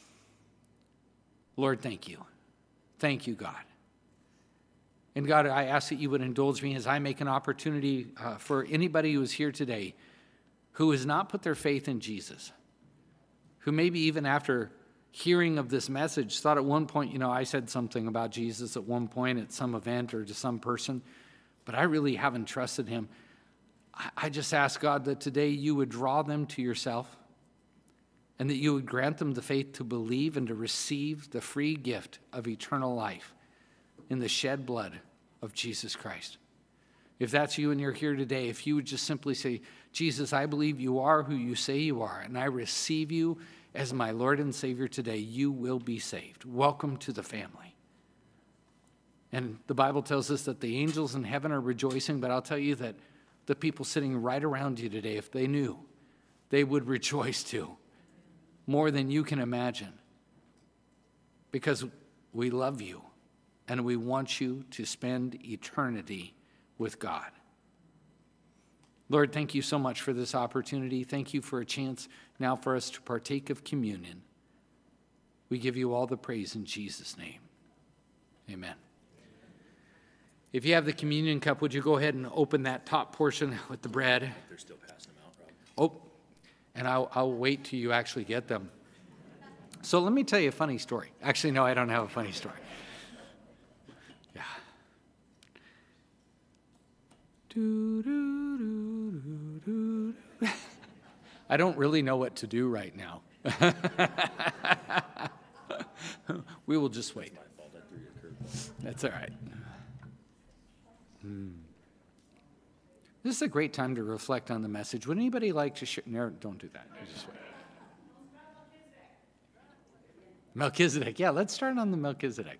Lord, thank you. Thank you, God. And God, I ask that you would indulge me as I make an opportunity uh, for anybody who is here today who has not put their faith in Jesus, who maybe even after hearing of this message thought at one point, you know, I said something about Jesus at one point at some event or to some person, but I really haven't trusted him. I, I just ask God that today you would draw them to yourself, and that you would grant them the faith to believe and to receive the free gift of eternal life in the shed blood of Jesus Christ. If that's you and you're here today, if you would just simply say, Jesus, I believe you are who you say you are, and I receive you as my Lord and Savior today, you will be saved. Welcome to the family. And the Bible tells us that the angels in heaven are rejoicing, but I'll tell you that the people sitting right around you today, if they knew, they would rejoice too, more than you can imagine, because we love you and we want you to spend eternity with God. Lord, thank you so much for this opportunity. Thank you for a chance now for us to partake of communion. We give you all the praise in Jesus' name. Amen. If you have the communion cup, would you go ahead and open that top portion with the bread? They're still passing them out, Rob. Oh, and I'll, I'll wait till you actually get them. So let me tell you a funny story. Actually, no, I don't have a funny story. Yeah. Do, do, do, do, do. I don't really know what to do right now. We will just wait. That's all right. Hmm. This is a great time to reflect on the message. Would anybody like to share? No, don't do that. Just wait. Melchizedek. Yeah, let's start on the Melchizedek.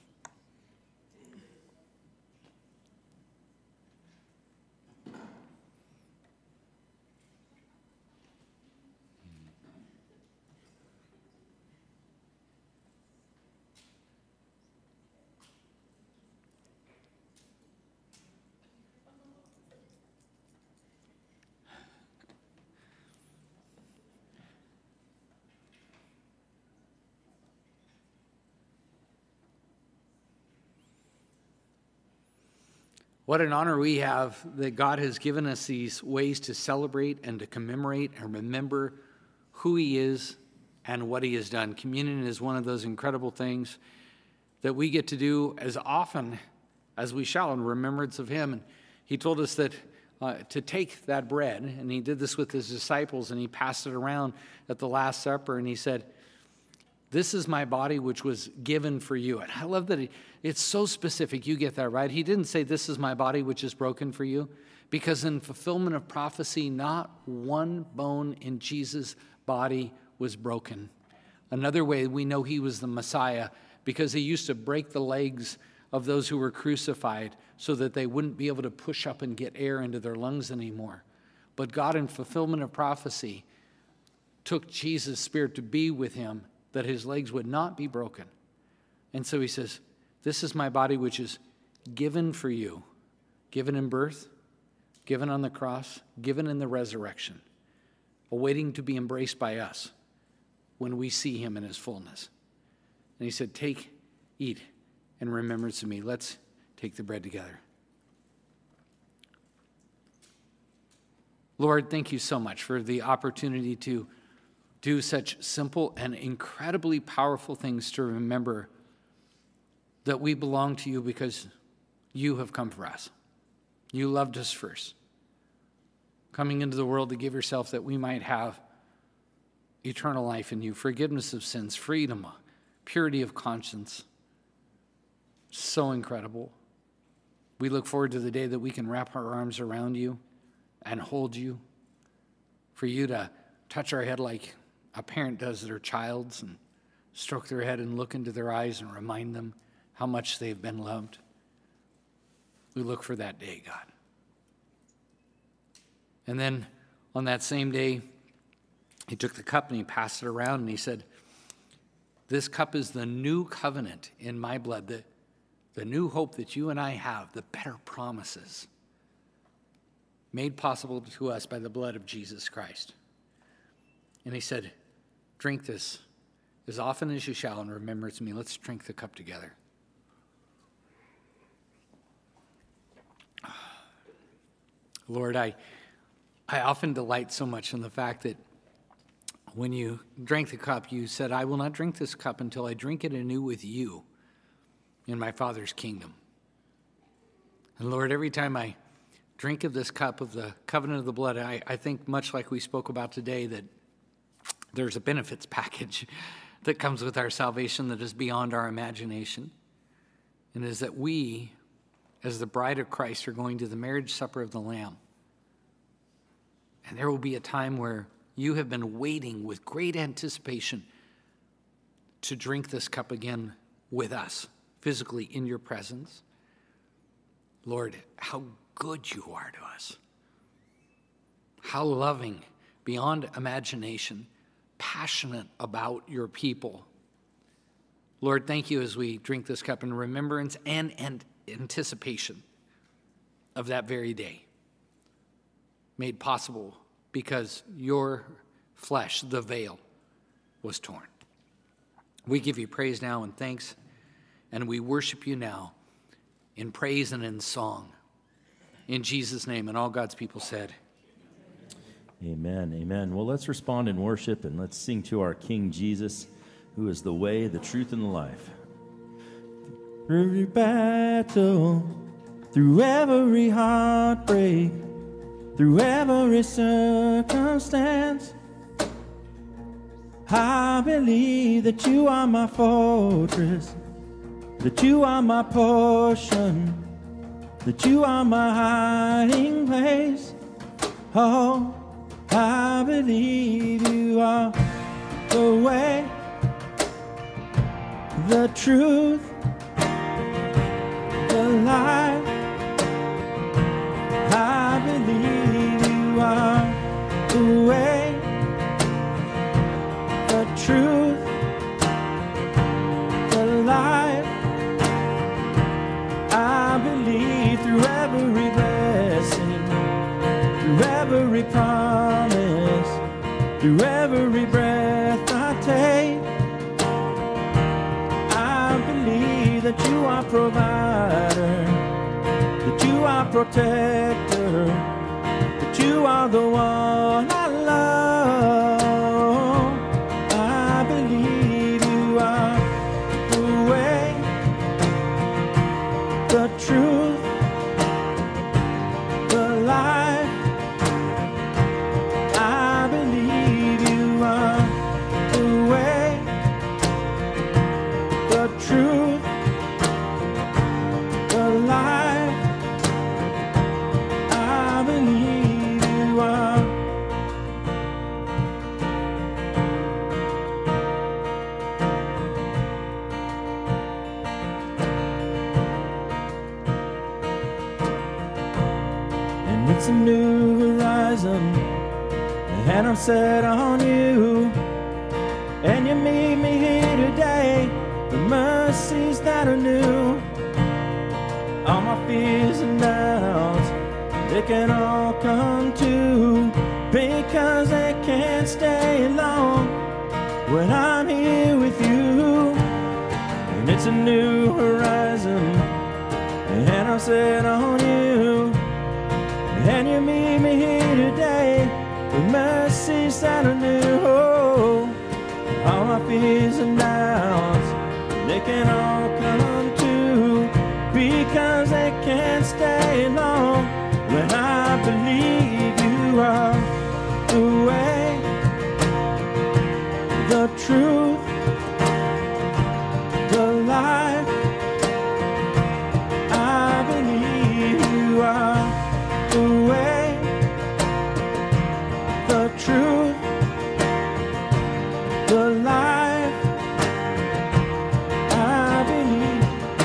What an honor we have that God has given us these ways to celebrate and to commemorate and remember who he is and what he has done. Communion is one of those incredible things that we get to do as often as we shall in remembrance of him. And he told us that uh, to take that bread, and he did this with his disciples, and he passed it around at the Last Supper, and he said, "This is my body which was given for you." And I love that it's so specific. You get that, right? He didn't say, "This is my body which is broken for you," because in fulfillment of prophecy, not one bone in Jesus' body was broken. Another way we know he was the Messiah, because he used to break the legs of those who were crucified so that they wouldn't be able to push up and get air into their lungs anymore. But God, in fulfillment of prophecy, took Jesus' spirit to be with him, that his legs would not be broken. And so he says, "This is my body which is given for you," given in birth, given on the cross, given in the resurrection, awaiting to be embraced by us when we see him in his fullness. And he said, "Take, eat, in remembrance of me." Let's take the bread together. Lord, thank you so much for the opportunity to do such simple and incredibly powerful things to remember that we belong to you because you have come for us. You loved us first, coming into the world to give yourself that we might have eternal life in you, forgiveness of sins, freedom, purity of conscience. So incredible. We look forward to the day that we can wrap our arms around you and hold you, for you to touch our head like a parent does their child's and stroke their head and look into their eyes and remind them how much they've been loved. We look for that day, God. And then on that same day, he took the cup and he passed it around and he said, "This cup is the new covenant in my blood, the, the new hope that you and I have, the better promises made possible to us by the blood of Jesus Christ." And he said, "Drink this as often as you shall in remembrance of me." Let's drink the cup together. Lord, I, I often delight so much in the fact that when you drank the cup, you said, "I will not drink this cup until I drink it anew with you in my Father's kingdom." And Lord, every time I drink of this cup of the covenant of the blood, I, I think much like we spoke about today, that there's a benefits package that comes with our salvation that is beyond our imagination. And is that we, as the bride of Christ, are going to the marriage supper of the Lamb. And there will be a time where you have been waiting with great anticipation to drink this cup again with us, physically in your presence. Lord, how good you are to us. How loving, beyond imagination, passionate about your people. Lord, thank you as we drink this cup in remembrance and, and anticipation of that very day, made possible because your flesh, the veil, was torn. We give you praise now and thanks, and we worship you now in praise and in song. In Jesus' name, and all God's people said, Amen, amen. Well, let's respond in worship and let's sing to our King Jesus, who is the way, the truth, and the life. Through every battle, through every heartbreak, through every circumstance, I believe that you are my fortress, that you are my portion, that you are my hiding place. Oh, I believe you are the way, the truth, the life. I believe you are the way, the truth, the life. I believe through every blessing, through every promise, through every breath I take. I believe that you are provider, that you are protector, that you are the one I love. I believe you are the way, the truth, the life. I believe you are the way, the truth, the life. I believe you are. And it's a new horizon, and I'm set on you. And you meet me here today, the mercies that are new. All my fears and doubts, they can all come true, because they can't stay long when I'm here with you. And it's a new horizon, and I'm set on you. And you meet me here today with mercies that are new. Oh, all my fears and doubts, they can all come true, because they can't stay long when I believe you are the way, the truth, the life. I believe you are the way, the truth, the life. I believe.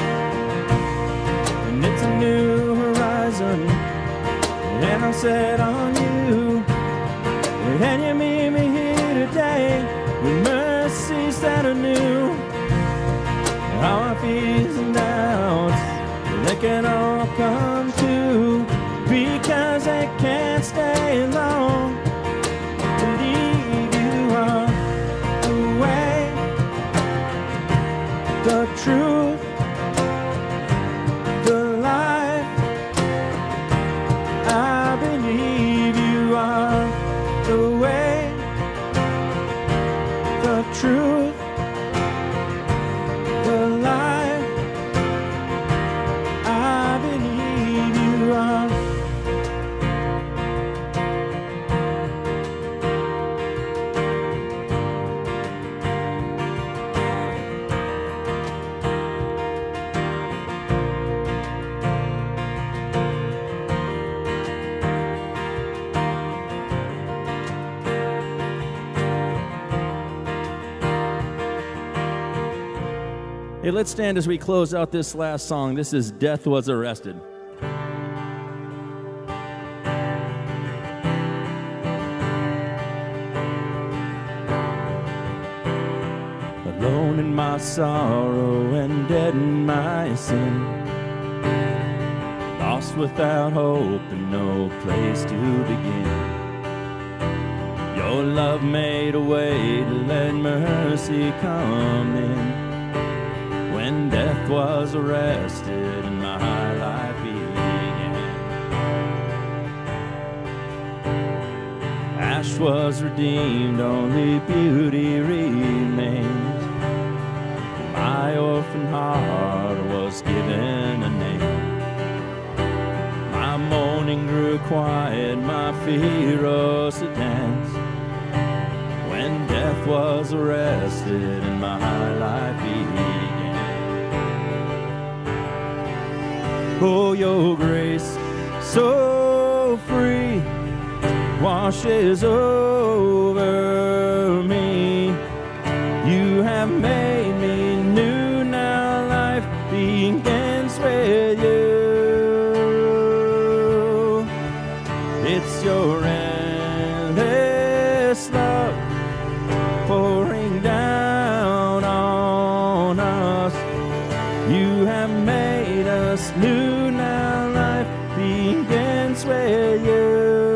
And it's a new horizon, and I'm set on you. And you meet me here today with mercies that are new. All my fears and doubts, they can all come true, because they can't stay long. Believe you are the way, the truth, the life. I believe you are the way, the truth, the life. I believe you are. Hey, let's stand as we close out this last song. This is Death Was Arrested. Alone in my sorrow and dead in my sin, lost without hope and no place to begin. Your love made a way to let mercy come in. when death was arrested and my life began. Ash was redeemed, only beauty remains. My orphan heart was given a name. My mourning grew quiet, my fear rose to dance. When death was arrested and my life began. Oh, your grace so free washes over me. You have made me new, now life begins with you. It's your endless love pouring down on us. You have made us new, now life begins with you.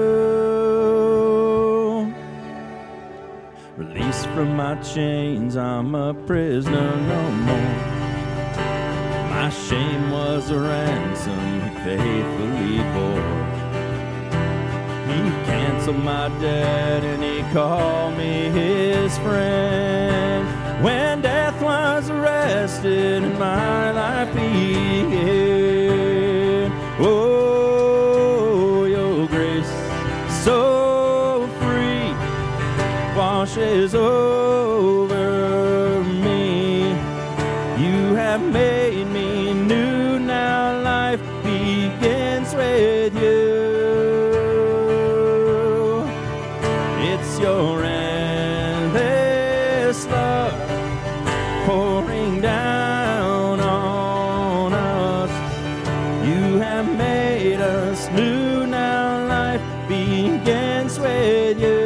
Released from my chains, I'm a prisoner no more. My shame was a ransom he faithfully bore. He canceled my debt and he called me his friend. When death was arrested and my life began. Oh, your grace so free washes over me. You have made me new, now life begins with you. It's your endless love pouring down on us. You have made us new, now life begins with you.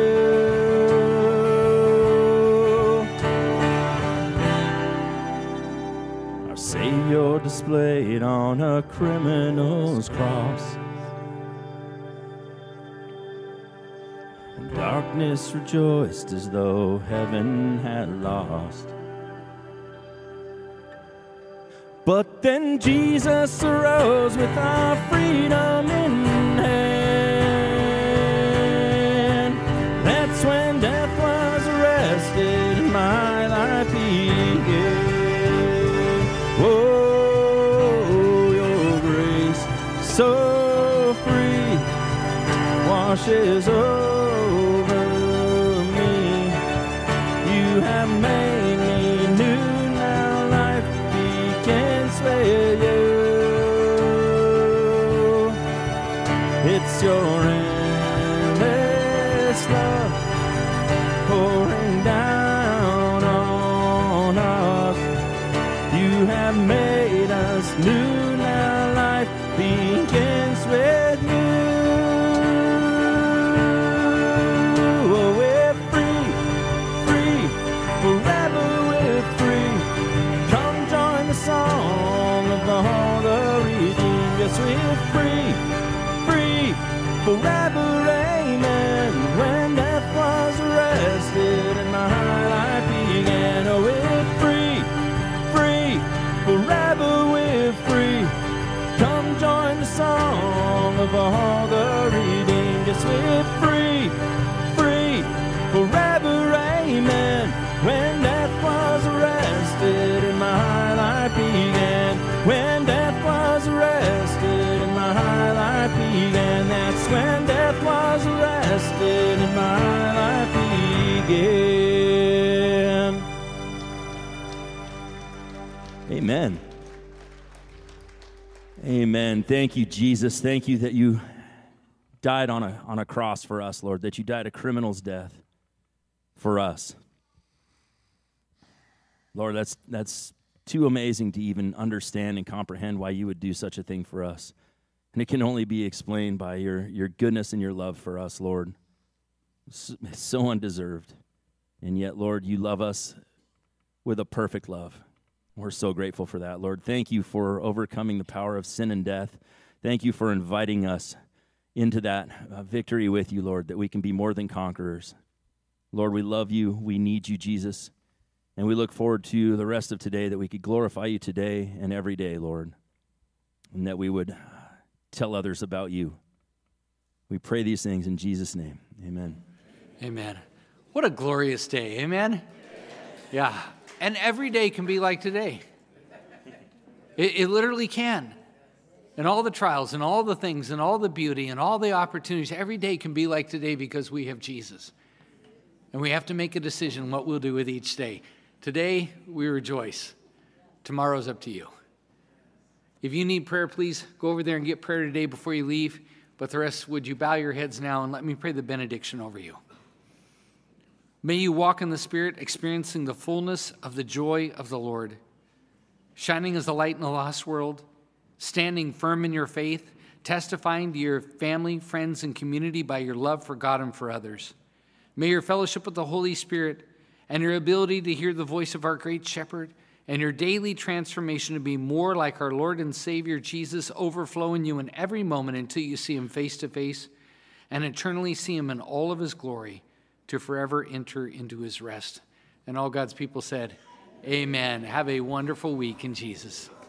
Our Savior displayed on a criminal's cross. Darkness rejoiced as though heaven had lost. But then Jesus arose with our freedom in hand. That's when death was arrested and my life began. Oh, your grace so free washes over. You have made me new, now life begins with you. It's your endless love pouring down on us. You have made us new, now life begins with you. We're free, free, forever, amen. When death was arrested and my life began. Oh, we're free, free, forever we're free. Come join the song of all the redeemed. Yes, we're free, free, forever, amen. When death was arrested and my life began. When death was arrested and my life began. That's when death was arrested and my life began. Amen. Amen. Thank you, Jesus. Thank you that you died on a, on a cross for us, Lord, that you died a criminal's death for us. Lord, that's that's too amazing to even understand and comprehend why you would do such a thing for us. And it can only be explained by your, your goodness and your love for us, Lord. So, so undeserved. And yet, Lord, you love us with a perfect love. We're so grateful for that, Lord. Thank you for overcoming the power of sin and death. Thank you for inviting us into that uh, victory with you, Lord, that we can be more than conquerors. Lord, we love you. We need you, Jesus. And we look forward to the rest of today, that we could glorify you today and every day, Lord, and that we would tell others about you. We pray these things in Jesus' name. Amen. Amen. What a glorious day. Amen. Yeah. And every day can be like today. It, it literally can. And all the trials and all the things and all the beauty and all the opportunities, every day can be like today because we have Jesus. And we have to make a decision what we'll do with each day. Today, we rejoice. Tomorrow's up to you. If you need prayer, please go over there and get prayer today before you leave. But the rest, would you bow your heads now and let me pray the benediction over you. May you walk in the Spirit, experiencing the fullness of the joy of the Lord, shining as a light in a lost world, standing firm in your faith, testifying to your family, friends, and community by your love for God and for others. May your fellowship with the Holy Spirit and your ability to hear the voice of our great shepherd and your daily transformation to be more like our Lord and Savior Jesus overflow in you in every moment until you see him face to face and eternally see him in all of his glory to forever enter into his rest. And all God's people said, amen. Have a wonderful week in Jesus.